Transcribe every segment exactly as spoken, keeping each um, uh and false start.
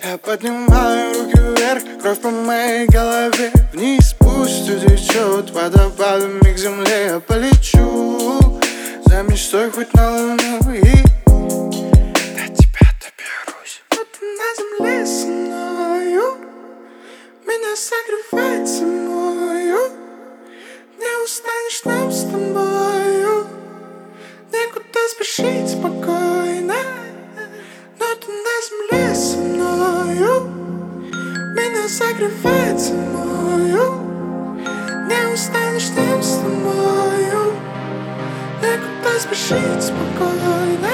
Я поднимаю руки вверх, кровь по моей голове. Вниз пусть утечет водопадами к земле. Я полечу за мечтой хоть на луну и до тебя доберусь. Но ты на земле со мною, меня согревает зимою. Не устанешь нам с тобою, некуда спешить спокойно. Но ты на земле со мною, меня согревает зимою. Не устанешь нам с тобою, некуда спешить спокойно.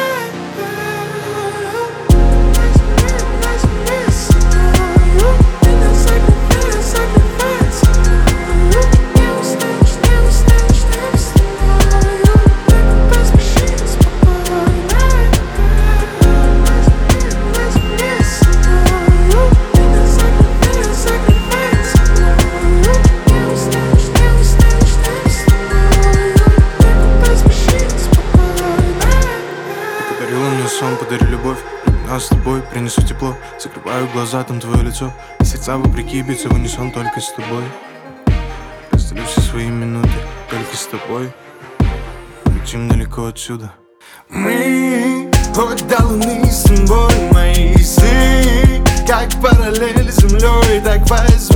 Сон, подари любовь, нас с тобой, принесу тепло. Закрываю глаза, там твое лицо, и сердца вопреки бьются в унисон только с тобой. Разделю все свои минуты только с тобой. Летим далеко отсюда. Мы хоть до луны с тобой, мои сны, как параллель с землей, так возьми.